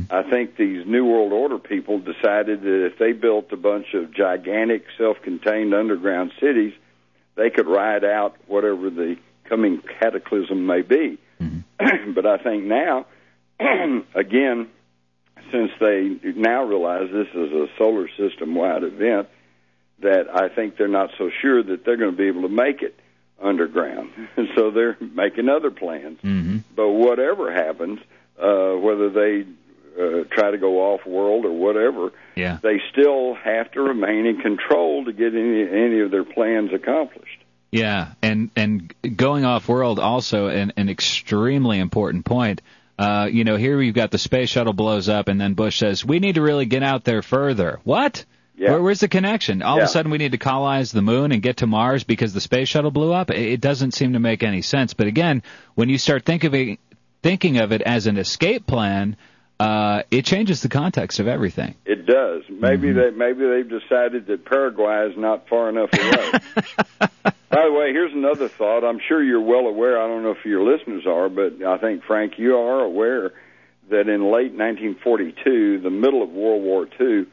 S2: I think these New World Order people decided that if they built a bunch of gigantic, self-contained underground cities, they could ride out whatever the coming cataclysm may be. But I think now, again, since they now realize this is a solar system-wide event, that I think they're not so sure that they're going to be able to make it underground. And so they're making other plans. But whatever happens, whether they try to go off-world or whatever, they still have to remain in control to get any of their plans accomplished.
S1: Yeah, and going off-world also an extremely important point. Here we've got the space shuttle blows up, and then Bush says, we need to really get out there further. What? Yeah. Where's the connection? All of a sudden we need to colonize the moon and get to Mars because the space shuttle blew up? It doesn't seem to make any sense. But again, when you start thinking of it as an escape plan, it changes the context of everything.
S2: It does. Maybe they've decided that Paraguay is not far enough away. By the way, here's another thought. I'm sure you're well aware. I don't know if your listeners are, but I think, Frank, you are aware that in late 1942, the middle of World War II,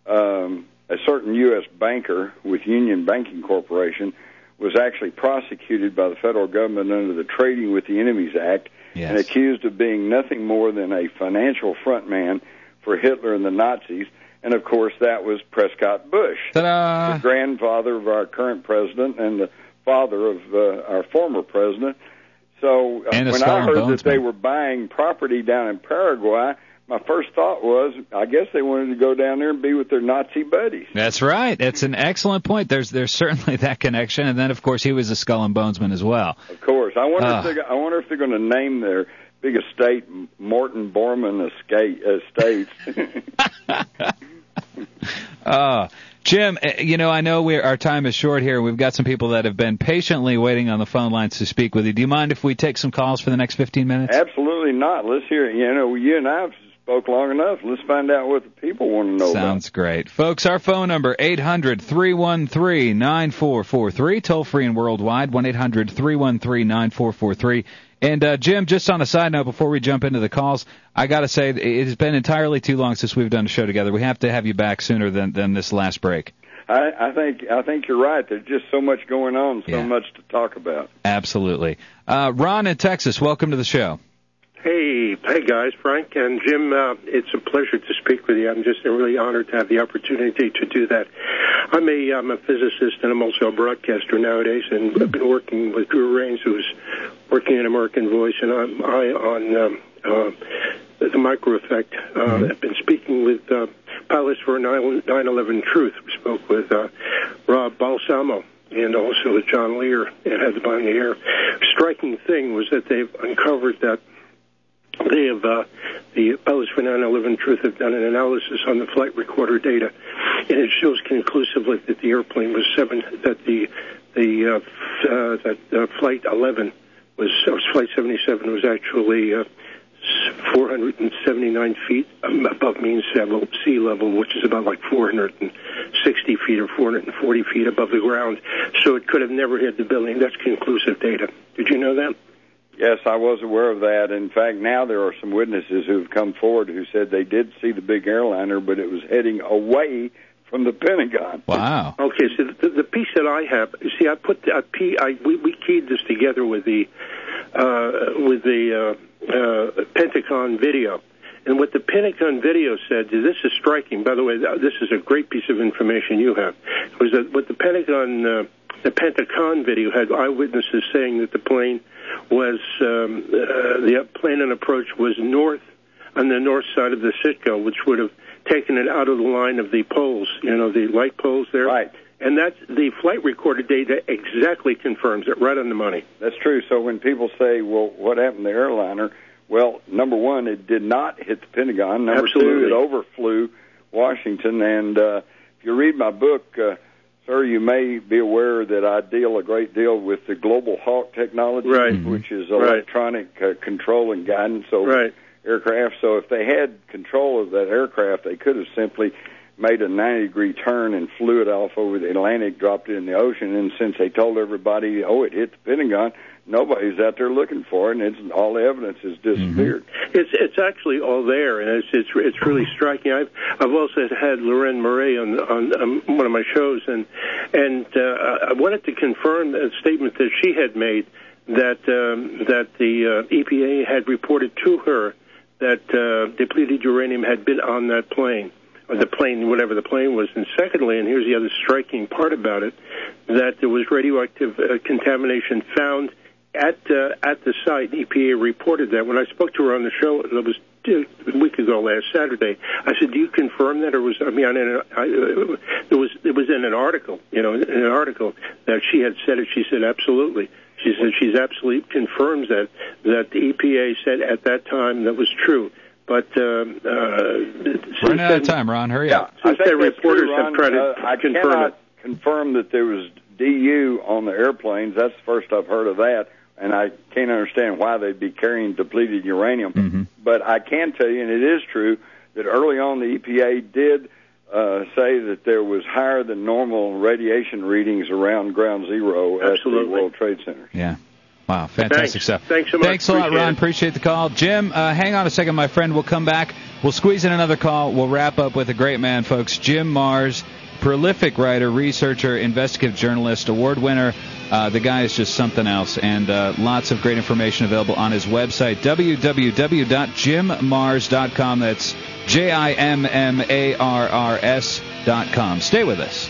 S2: a certain U.S. banker with Union Banking Corporation was actually prosecuted by the federal government under the Trading with the Enemies Act and accused of being nothing more than a financial frontman for Hitler and the Nazis. And, of course, that was Prescott Bush, the grandfather of our current president and the father of our former president. So when I heard that they were buying property down in Paraguay, my first thought was, I guess they wanted to go down there and be with their Nazi buddies.
S1: That's right. That's an excellent point. There's certainly that connection. And then, of course, he was a Skull and Bonesman as well.
S2: Of course. I wonder if they're going to name their big estate Morton Borman Estates.
S1: Jim, I know our time is short here. We've got some people that have been patiently waiting on the phone lines to speak with you. Do you mind if we take some calls for the next 15 minutes?
S2: Absolutely not. Let's hear it. You and I have spoke long enough. Let's find out what the people want to know.
S1: Sounds great. Folks, our phone number, 800-313-9443, toll-free and worldwide, 1-800-313-9443. And, Jim, just on a side note, before we jump into the calls, I got to say it has been entirely too long since we've done a show together. We have to have you back sooner than this last break.
S2: I think you're right. There's just so much going on, so much to talk about.
S1: Absolutely. Ron in Texas, welcome to the show.
S7: Hey guys, Frank and Jim, it's a pleasure to speak with you. I'm just really honored to have the opportunity to do that. I'm a physicist and I'm also a broadcaster nowadays, and I've been working with Drew Rains, who's working in American Voice, and I'm on the Micro Effect. I've been speaking with pilots for 9/11 Truth. We spoke with Rob Balsamo and also with John Lear and had them on the air. Striking thing was that they've uncovered that they have the pilots for 9/11 Truth have done an analysis on the flight recorder data, and it shows conclusively that the airplane was flight 11 flight 77 was actually 479 feet above mean sea level, which is about like 460 feet or 440 feet above the ground. So it could have never hit the building. That's conclusive data. Did you know that?
S2: Yes, I was aware of that. In fact, now there are some witnesses who have come forward who said they did see the big airliner, but it was heading away from the Pentagon.
S1: Wow.
S7: Okay, so the piece that I have, see, we keyed this together with the Pentagon video. And what the Pentagon video said, this is striking. By the way, this is a great piece of information you have. Was that what the Pentagon video had eyewitnesses saying that the plane was the plane and approach was on the north side of the Sitco, which would have taken it out of the line of the poles, the light poles there.
S2: Right.
S7: And that's the flight recorder data exactly confirms it, right on the money.
S2: That's true. So when people say, well, what happened to the airliner? Well, number one, it did not hit the Pentagon. Number
S7: Absolutely.
S2: two, it overflew Washington. And if you read my book, sir, you may be aware that I deal a great deal with the Global Hawk technology, which is electronic control and guidance over aircraft. So if they had control of that aircraft, they could have simply made a 90-degree turn and flew it off over the Atlantic, dropped it in the ocean, and since they told everybody, it hit the Pentagon, nobody's out there looking for it, and all the evidence has disappeared.
S7: It's actually all there, and it's really striking. I've also had Lorraine Murray on one of my shows, and I wanted to confirm a statement that she had made that the EPA had reported to her that depleted uranium had been on that plane, or the plane, whatever the plane was. And secondly, and here's the other striking part about it, that there was radioactive contamination found at the site. EPA reported that. When I spoke to her on the show, it was a week ago, last Saturday, I said, "Do you confirm that?" Or it was in an article, that she had said it. She said, "Absolutely." She said she's absolutely confirms that the EPA said at that time that was true. But
S1: running out of time, Ron. Hurry up.
S2: I think
S7: reporters
S2: true, Ron.
S7: have tried to
S2: I
S7: confirm
S2: cannot
S7: it.
S2: confirm that there was DU on the airplanes. That's the first I've heard of that, and I can't understand why they'd be carrying depleted uranium. But I can tell you, and it is true, that early on the EPA did say that there was higher than normal radiation readings around Ground Zero at the World Trade Center.
S1: Yeah. Wow, fantastic stuff.
S7: Thanks so much.
S1: Thanks a lot, Ron. Appreciate the call. Jim, hang on a second, my friend. We'll come back. We'll squeeze in another call. We'll wrap up with a great man, folks. Jim Marrs, prolific writer, researcher, investigative journalist, award winner. The guy is just something else, and lots of great information available on his website, www.jimmarrs.com. That's JIMMARRS.com. Stay with us.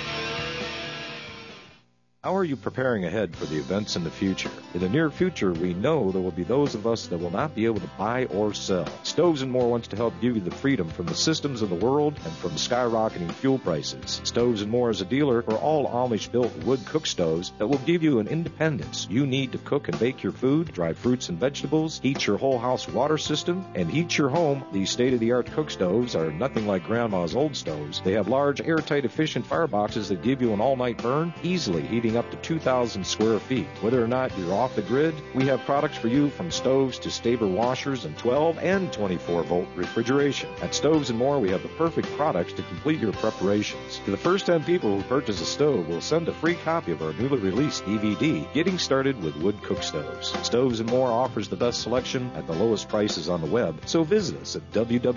S8: How are you preparing ahead for the events in the future? In the near future, we know there will be those of us that will not be able to buy or sell. Stoves & More wants to help give you the freedom from the systems of the world and from skyrocketing fuel prices. Stoves & More is a dealer for all Amish-built wood cook stoves that will give you an independence you need to cook and bake your food, dry fruits and vegetables, heat your whole house water system, and heat your home. These state-of-the-art cook stoves are nothing like Grandma's old stoves. They have large, airtight, efficient fireboxes that give you an all-night burn, easily heating up to 2,000 square feet. Whether or not you're off the grid, we have products for you from stoves to Staber washers and 12 and 24-volt refrigeration. At Stoves & More, we have the perfect products to complete your preparations. To the first 10 people who purchase a stove, we'll send a free copy of our newly released DVD, Getting Started with Wood Cook Stoves. Stoves & More offers the best selection at the lowest prices on the web, so visit us at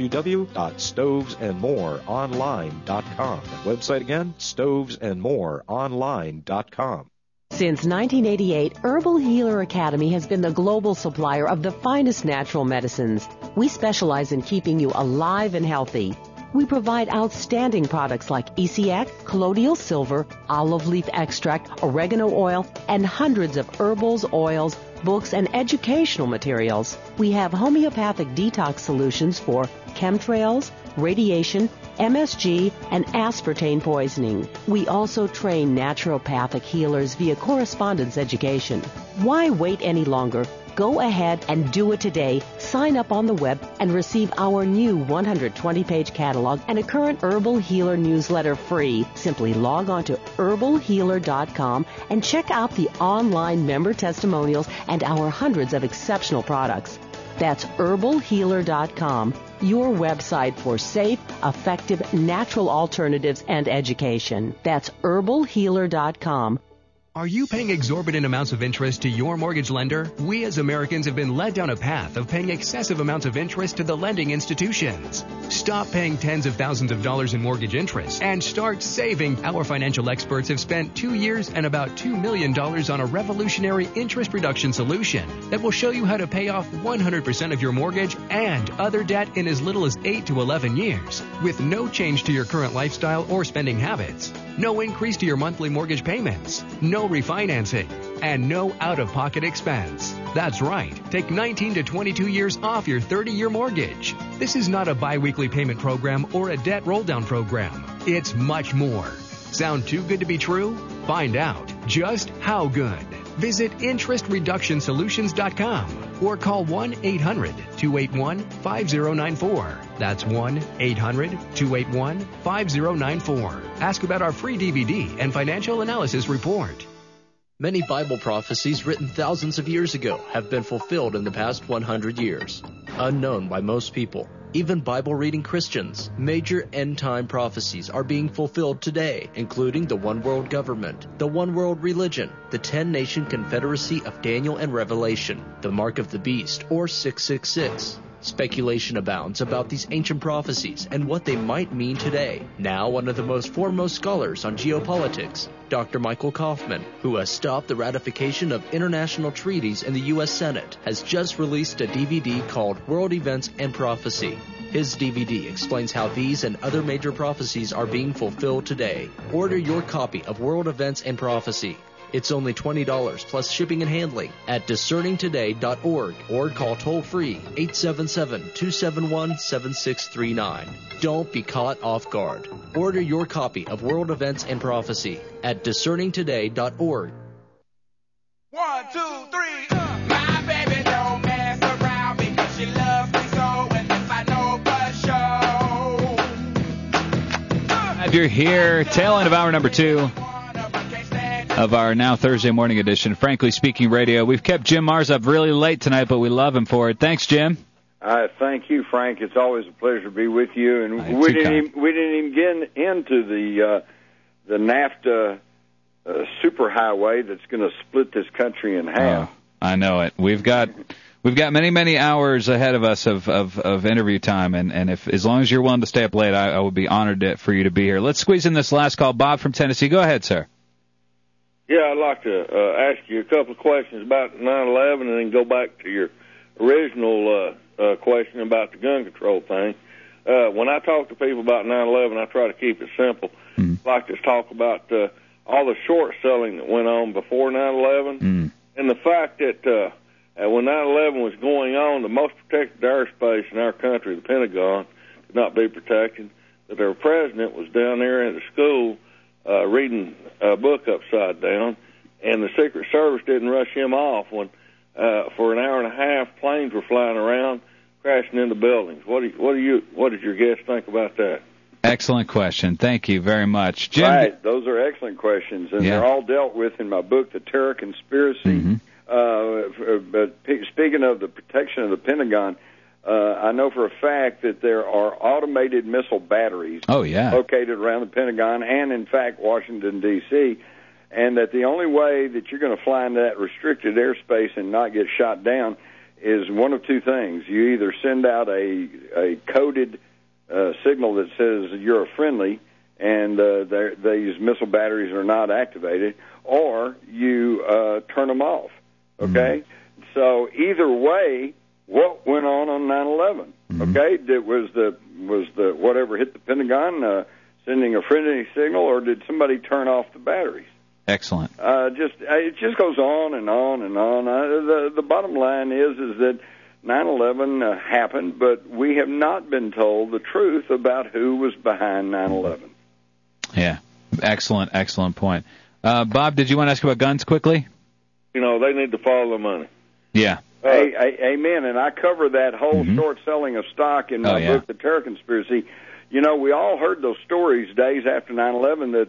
S8: www.stovesandmoreonline.com. That website again, stovesandmoreonline.com.
S3: Since 1988, Herbal Healer Academy has been the global supplier of the finest natural medicines. We specialize in keeping you alive and healthy. We provide outstanding products like ECX, colloidal silver, olive leaf extract, oregano oil, and hundreds of herbals, oils, books, and educational materials. We have homeopathic detox solutions for chemtrails, radiation, MSG, and aspartame poisoning. We also train naturopathic healers via correspondence education. Why wait any longer? Go ahead and do it today. Sign up on the web and receive our new 120-page catalog and a current Herbal Healer newsletter free. Simply log on to herbalhealer.com and check out the online member testimonials and our hundreds of exceptional products. That's herbalhealer.com, your website for safe, effective, natural alternatives and education. That's herbalhealer.com.
S5: Are you paying exorbitant amounts of interest to your mortgage lender? We as Americans have been led down a path of paying excessive amounts of interest to the lending institutions. Stop paying tens of thousands of dollars in mortgage interest and start saving. Our financial experts have spent 2 years and about $2 million on a revolutionary interest reduction solution that will show you how to pay off 100% of your mortgage and other debt in as little as 8 to 11 years with no change to your current lifestyle or spending habits. No increase to your monthly mortgage payments, no refinancing, and no out-of-pocket expense. That's right. Take 19 to 22 years off your 30-year mortgage. This is not a biweekly payment program or a debt roll-down program. It's much more. Sound too good to be true? Find out just how good. Visit interestreductionsolutions.com or call 1-800-281-5094. That's 1-800-281-5094. Ask about our free DVD and financial analysis report.
S9: Many Bible prophecies written thousands of years ago have been fulfilled in the past 100 years. Unknown by most people, even Bible-reading Christians, major end-time prophecies are being fulfilled today, including the one world government, the one world religion, the 10-nation confederacy of Daniel and Revelation, the mark of the beast, or 666. Speculation abounds about these ancient prophecies and what they might mean today. Now, one of the most foremost scholars on geopolitics, Dr. Michael Kaufman, who has stopped the ratification of international treaties in the U.S. Senate, has just released a DVD called World Events and Prophecy. His DVD explains how these and other major prophecies are being fulfilled today. Order your copy of World Events and Prophecy. It's only $20 plus shipping and handling at discerningtoday.org or call toll-free 877-271-7639. Don't be caught off guard. Order your copy of World Events and Prophecy at discerningtoday.org.
S10: 1, 2, 3, My baby don't mess around because she loves me so, and this I know for sure.
S1: If you're here, tail end of hour number 2 of our now Thursday morning edition, Frankly Speaking Radio. We've kept Jim Marrs up really late tonight, but we love him for it. Thanks, Jim.
S2: Thank you, Frank. It's always a pleasure to be with you. And we didn't even get into the NAFTA superhighway that's going to split this country in half.
S1: Oh, I know it. We've got many hours ahead of us of interview time, and if as long as you're willing to stay up late, I would be honored for you to be here. Let's squeeze in this last call. Bob from Tennessee. Go ahead, sir.
S11: Yeah, I'd like to ask you a couple of questions about 9/11 and then go back to your original question about the gun control thing. When I talk to people about 9/11, I try to keep it simple. I'd like to talk about all the short selling that went on before 9/11 and the fact that when 9/11 was going on, the most protected airspace in our country, the Pentagon, could not be protected, that their president was down there at the school reading a book upside down, and the Secret Service didn't rush him off when, for an hour and a half, planes were flying around, crashing into buildings. What did your guests think about that?
S1: Excellent question. Thank you very much, Jim.
S2: Right, those are excellent questions, and they're all dealt with in my book, The Terror Conspiracy. But speaking of the protection of the Pentagon, I know for a fact that there are automated missile batteries located around the Pentagon and, in fact, Washington, D.C., and that the only way that you're going to fly into that restricted airspace and not get shot down is one of two things. You either send out a coded signal that says you're a friendly and these missile batteries are not activated, or you turn them off, okay? So either way, what went on 9/11? Okay, was the whatever hit the Pentagon sending a friendly signal, or did somebody turn off the batteries?
S1: Excellent.
S2: It just goes on and on and on. The bottom line is that 9/11 happened, but we have not been told the truth about who was behind 9/11.
S1: Yeah, excellent point. Bob, did you want to ask about guns quickly?
S11: You know, they need to follow the money.
S1: Yeah.
S2: Amen. And I cover that whole short selling of stock in my book, The Terror Conspiracy. You know, we all heard those stories days after 9/11 that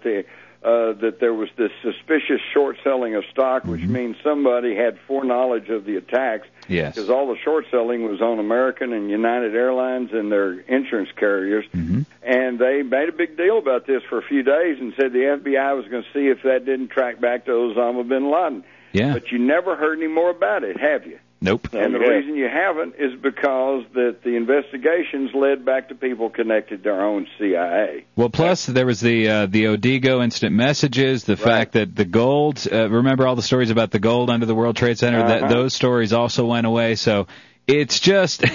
S2: there was this suspicious short selling of stock, which means somebody had foreknowledge of the attacks.
S1: Yes.
S2: Because all the short selling was on American and United Airlines and their insurance carriers. And they made a big deal about this for a few days and said the FBI was going to see if that didn't track back to Osama bin Laden.
S1: Yeah.
S2: But you never heard any more about it, have you?
S1: Nope.
S2: And the reason you haven't is because that the investigations led back to people connected to our own CIA.
S1: Well, plus there was the Odigo instant messages, the fact that the gold, remember all the stories about the gold under the World Trade Center? That those stories also went away. So it's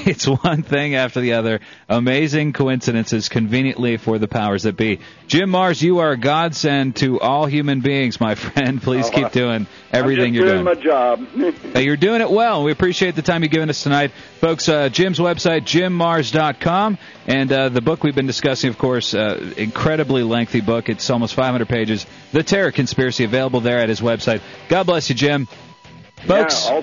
S1: one thing after the other. Amazing coincidences conveniently for the powers that be. Jim Marrs, you are a godsend to all human beings, my friend. Please keep doing everything you're doing.
S2: I'm just doing my job.
S1: You're doing it well. We appreciate the time you've given us tonight. Folks, Jim's website, jimmarrs.com, and the book we've been discussing, of course, incredibly lengthy book. It's almost 500 pages. The Terror Conspiracy, available there at his website. God bless you, Jim. Folks.